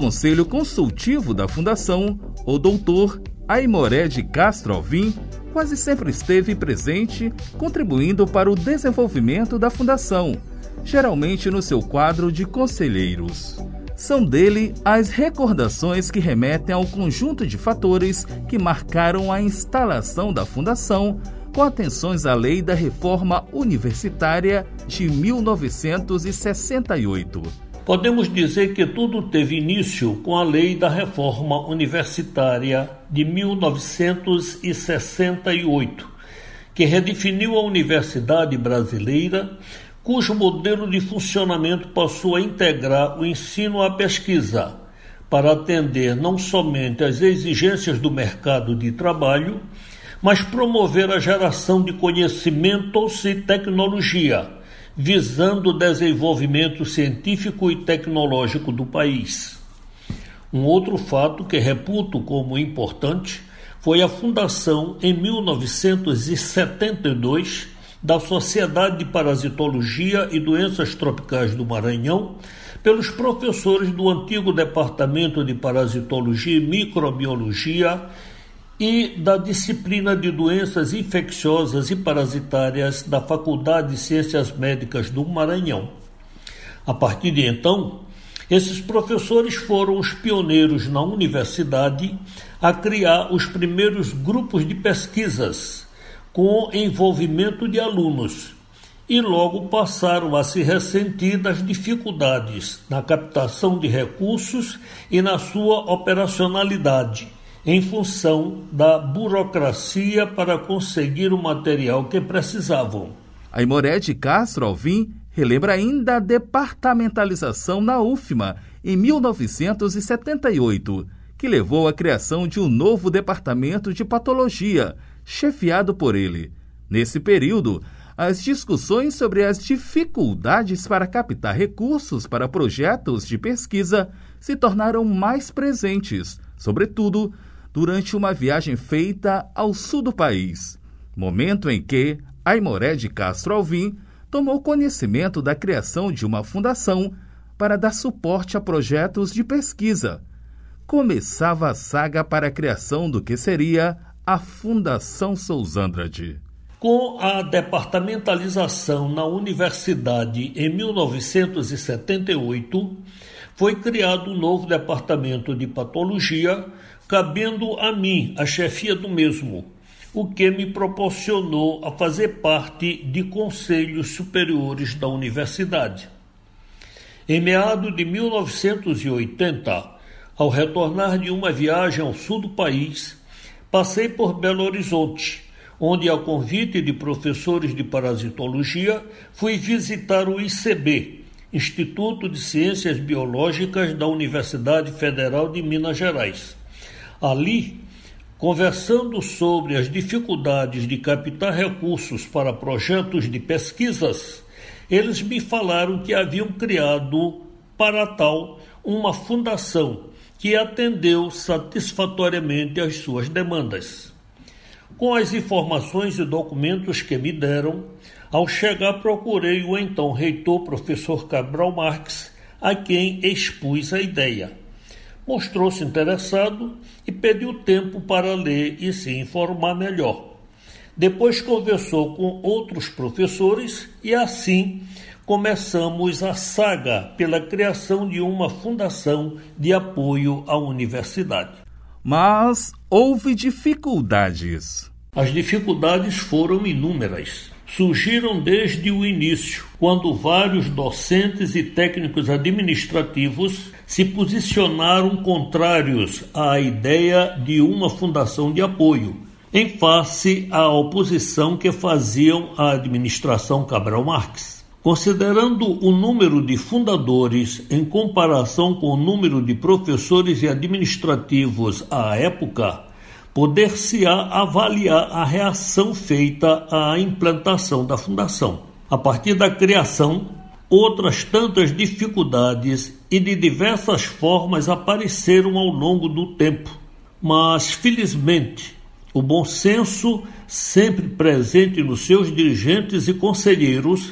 Conselho Consultivo da Fundação, o doutor Aimoré de Castro Alvim quase sempre esteve presente, contribuindo para o desenvolvimento da Fundação, geralmente no seu quadro de conselheiros. São dele as recordações que remetem ao conjunto de fatores que marcaram a instalação da Fundação, com atenções à Lei da Reforma Universitária de 1968. Podemos dizer que tudo teve início com a Lei da Reforma Universitária de 1968, que redefiniu a universidade brasileira, cujo modelo de funcionamento passou a integrar o ensino à pesquisa, para atender não somente às exigências do mercado de trabalho, mas promover a geração de conhecimentos e tecnologia, visando o desenvolvimento científico e tecnológico do país. Um outro fato que reputo como importante foi a fundação, em 1972, da Sociedade de Parasitologia e Doenças Tropicais do Maranhão, pelos professores do antigo Departamento de Parasitologia e Microbiologia e da disciplina de doenças infecciosas e parasitárias da Faculdade de Ciências Médicas do Maranhão. A partir de então, esses professores foram os pioneiros na universidade a criar os primeiros grupos de pesquisas, com envolvimento de alunos, e logo passaram a se ressentir das dificuldades na captação de recursos e na sua operacionalidade, em função da burocracia para conseguir o material que precisavam. Aimoré de Castro Alvim relembra ainda a departamentalização na UFMA em 1978, que levou à criação de um novo departamento de patologia, chefiado por ele. Nesse período, as discussões sobre as dificuldades para captar recursos para projetos de pesquisa se tornaram mais presentes, sobretudo durante uma viagem feita ao sul do país, momento em que Aimoré de Castro Alvim tomou conhecimento da criação de uma fundação para dar suporte a projetos de pesquisa. Começava a saga para a criação do que seria a Fundação Sousandrade. Com a departamentalização na universidade em 1978, foi criado um novo departamento de patologia, cabendo a mim a chefia do mesmo, o que me proporcionou a fazer parte de conselhos superiores da universidade. Em meados de 1980, ao retornar de uma viagem ao sul do país, passei por Belo Horizonte, onde, a convite de professores de parasitologia, fui visitar o ICB, Instituto de Ciências Biológicas da Universidade Federal de Minas Gerais. Ali, conversando sobre as dificuldades de captar recursos para projetos de pesquisas, eles me falaram que haviam criado, para tal, uma fundação que atendeu satisfatoriamente às suas demandas. Com as informações e documentos que me deram, ao chegar procurei o então reitor professor Cabral Marques, a quem expus a ideia. Mostrou-se interessado e pediu tempo para ler e se informar melhor. Depois conversou com outros professores e assim começamos a saga pela criação de uma fundação de apoio à universidade. Mas houve dificuldades. As dificuldades foram inúmeras. Surgiram desde o início, quando vários docentes e técnicos administrativos se posicionaram contrários à ideia de uma fundação de apoio, em face à oposição que faziam à administração Cabral Marques. Considerando o número de fundadores em comparação com o número de professores e administrativos à época, poder-se-á avaliar a reação feita à implantação da fundação. A partir da criação, outras tantas dificuldades e de diversas formas apareceram ao longo do tempo, mas, felizmente, o bom senso, sempre presente nos seus dirigentes e conselheiros,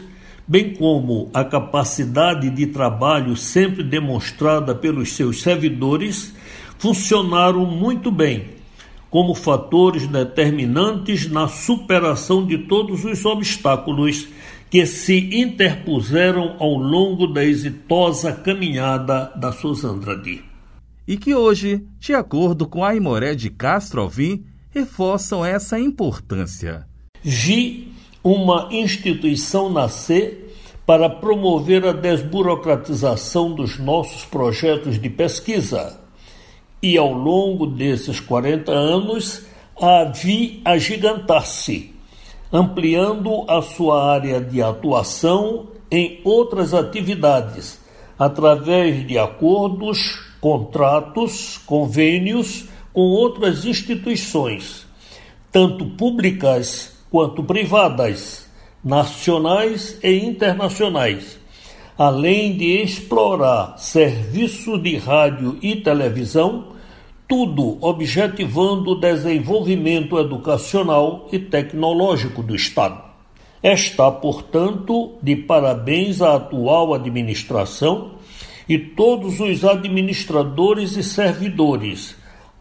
bem como a capacidade de trabalho sempre demonstrada pelos seus servidores, funcionaram muito bem, como fatores determinantes na superação de todos os obstáculos que se interpuseram ao longo da exitosa caminhada da Sozandrade. E que hoje, de acordo com Aimoré de Castro Alvim, reforçam essa importância. Vi uma instituição nascer para promover a desburocratização dos nossos projetos de pesquisa. E ao longo desses 40 anos, a vi agigantar-se, ampliando a sua área de atuação em outras atividades, através de acordos, contratos, convênios com outras instituições, tanto públicas quanto privadas, nacionais e internacionais, além de explorar serviços de rádio e televisão, tudo objetivando o desenvolvimento educacional e tecnológico do Estado. Está, portanto, de parabéns à atual administração e todos os administradores e servidores,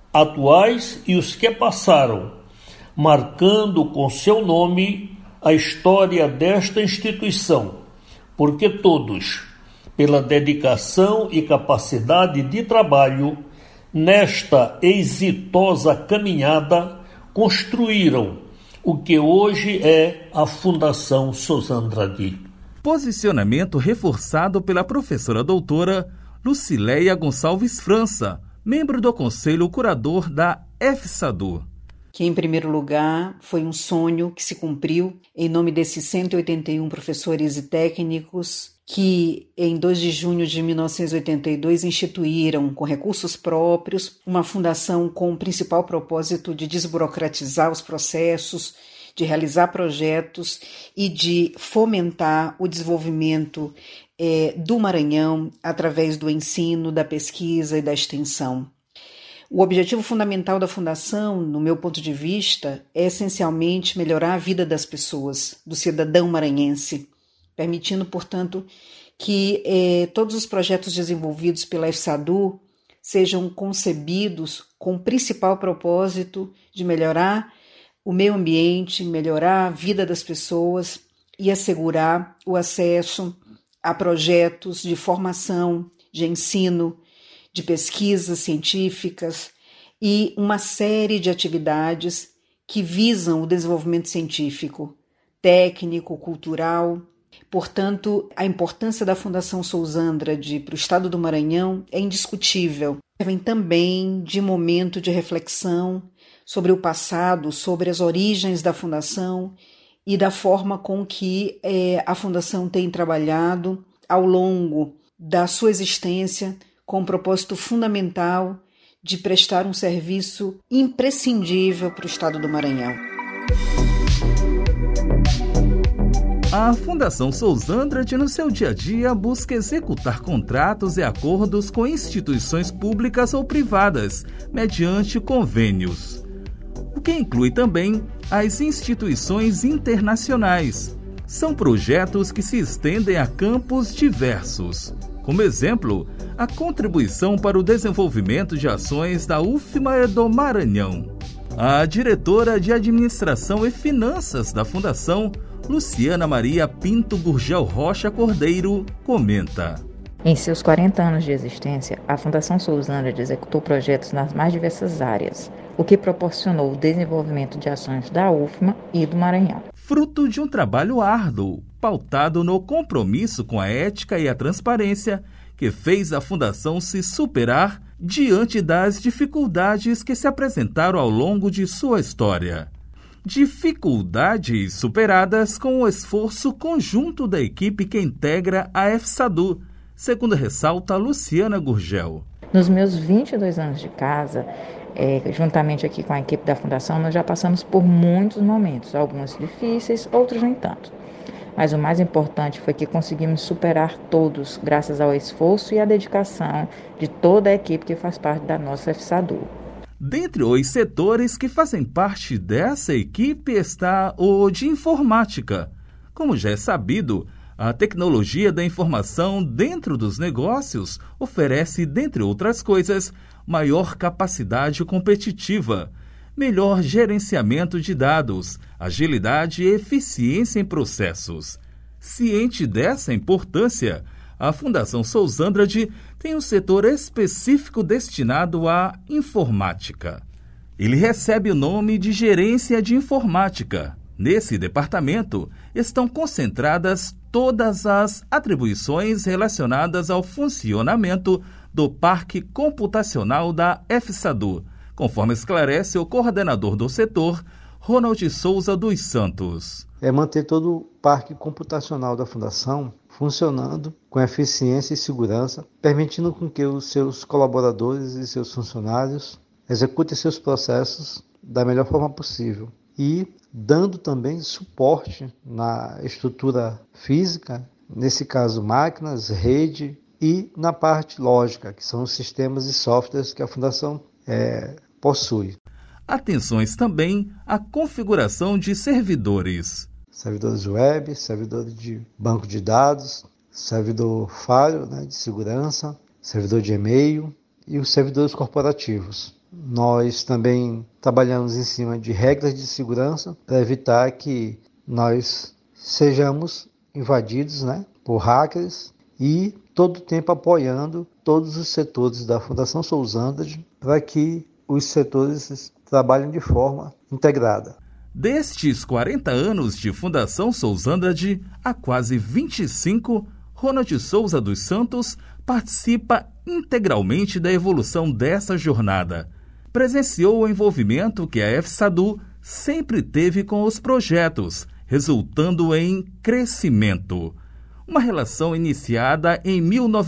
atuais e os que passaram, marcando com seu nome a história desta instituição, porque todos, pela dedicação e capacidade de trabalho, nesta exitosa caminhada, construíram o que hoje é a Fundação Sozandrade. Posicionamento reforçado pela professora doutora Lucileia Gonçalves França, membro do Conselho Curador da FSADU. Que, em primeiro lugar, foi um sonho que se cumpriu em nome desses 181 professores e técnicos que, em 2 de junho de 1982, instituíram, com recursos próprios, uma fundação com o principal propósito de desburocratizar os processos, de realizar projetos e de fomentar o desenvolvimento do Maranhão através do ensino, da pesquisa e da extensão. O objetivo fundamental da Fundação, no meu ponto de vista, é essencialmente melhorar a vida das pessoas, do cidadão maranhense, permitindo, portanto, que todos os projetos desenvolvidos pela FSADU sejam concebidos com o principal propósito de melhorar o meio ambiente, melhorar a vida das pessoas e assegurar o acesso a projetos de formação, de ensino, de pesquisas científicas e uma série de atividades que visam o desenvolvimento científico, técnico, cultural. Portanto, a importância da Fundação Sozandrade para o Estado do Maranhão é indiscutível. Servem também de momento de reflexão sobre o passado, sobre as origens da Fundação e da forma com que a Fundação tem trabalhado ao longo da sua existência com o propósito fundamental de prestar um serviço imprescindível para o Estado do Maranhão. A Fundação Sozandrade, no seu dia a dia, busca executar contratos e acordos com instituições públicas ou privadas, mediante convênios, o que inclui também as instituições internacionais. São projetos que se estendem a campos diversos. Como exemplo, a contribuição para o desenvolvimento de ações da UFMA do Maranhão. A diretora de Administração e Finanças da Fundação, Luciana Maria Pinto Gurgel Rocha Cordeiro, comenta. Em seus 40 anos de existência, a Fundação Sozandrade executou projetos nas mais diversas áreas, o que proporcionou o desenvolvimento de ações da UFMA e do Maranhão. Fruto de um trabalho árduo, pautado no compromisso com a ética e a transparência, que fez a Fundação se superar diante das dificuldades que se apresentaram ao longo de sua história. Dificuldades superadas com o esforço conjunto da equipe que integra a FSADU, segundo ressalta Luciana Gurgel. Nos meus 22 anos de casa, juntamente aqui com a equipe da Fundação, nós já passamos por muitos momentos, alguns difíceis, outros nem tanto. Mas o mais importante foi que conseguimos superar todos, graças ao esforço e à dedicação de toda a equipe que faz parte da nossa FSADU. Dentre os setores que fazem parte dessa equipe está o de informática. Como já é sabido, A tecnologia da informação dentro dos negócios oferece, dentre outras coisas, maior capacidade competitiva, melhor gerenciamento de dados, agilidade e eficiência em processos. Ciente dessa importância, a Fundação Sousandrade tem um setor específico destinado à informática. Ele recebe o nome de Gerência de Informática. Nesse departamento estão concentradas todas as atribuições relacionadas ao funcionamento do Parque Computacional da FSADU, conforme esclarece o coordenador do setor, Ronald Souza dos Santos. É manter todo o parque computacional da Fundação funcionando com eficiência e segurança, permitindo com que os seus colaboradores e seus funcionários executem seus processos da melhor forma possível e dando também suporte na estrutura física, nesse caso máquinas, rede e na parte lógica, que são os sistemas e softwares que a Fundação possui. Atenções também à configuração de servidores. Servidores web, servidor de banco de dados, servidor Firewall, de segurança, servidor de e-mail e os servidores corporativos. Nós também trabalhamos em cima de regras de segurança para evitar que nós sejamos invadidos por hackers e todo o tempo apoiando todos os setores da Fundação Sousandrade para que os setores trabalhem de forma integrada. Destes 40 anos de Fundação Sousandrade, há quase 25, Ronald Souza dos Santos participa integralmente da evolução dessa jornada. Presenciou o envolvimento que a FSADU sempre teve com os projetos, resultando em crescimento. Uma relação iniciada em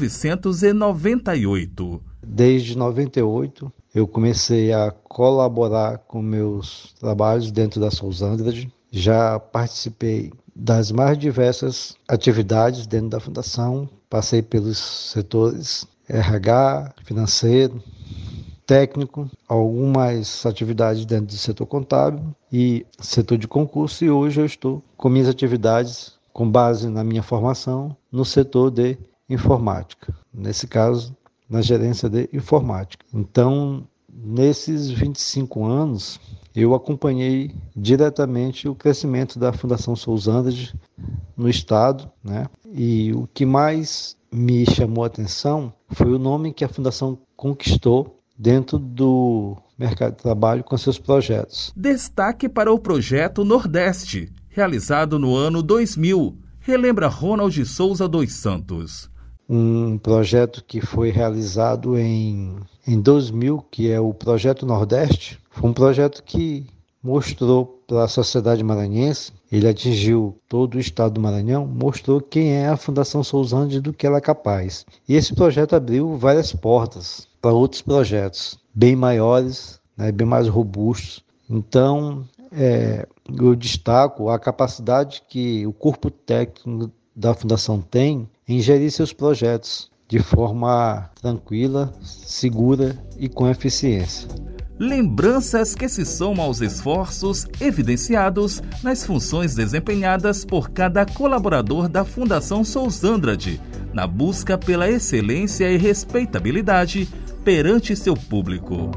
1998. Desde 98, eu comecei a colaborar com meus trabalhos dentro da Sousandrade. Já participei das mais diversas atividades dentro da Fundação. Passei pelos setores RH, financeiro, técnico, algumas atividades dentro do setor contábil e setor de concurso, e hoje eu estou com minhas atividades com base na minha formação no setor de informática, nesse caso na gerência de informática. Então, nesses 25 anos, eu acompanhei diretamente o crescimento da Fundação Sousandrade no estado, E o que mais me chamou a atenção foi o nome que a Fundação conquistou dentro do mercado de trabalho com seus projetos. Destaque para o projeto Nordeste, realizado no ano 2000, relembra Ronald Souza dos Santos. Um projeto que foi realizado em 2000, que é o Projeto Nordeste, foi um projeto que mostrou para a sociedade maranhense, ele atingiu todo o estado do Maranhão, mostrou quem é a Fundação Sousandrade, do que ela é capaz. E esse projeto abriu várias portas para outros projetos bem maiores, bem mais robustos. Então, eu destaco a capacidade que o corpo técnico da Fundação tem em gerir seus projetos de forma tranquila, segura e com eficiência. Lembranças que se somam aos esforços evidenciados nas funções desempenhadas por cada colaborador da Fundação Sousandrade, na busca pela excelência e respeitabilidade perante seu público.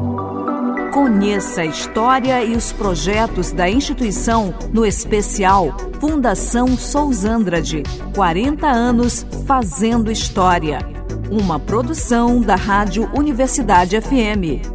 Conheça a história e os projetos da instituição no especial Fundação Sousandrade, 40 anos fazendo história. Uma produção da Rádio Universidade FM.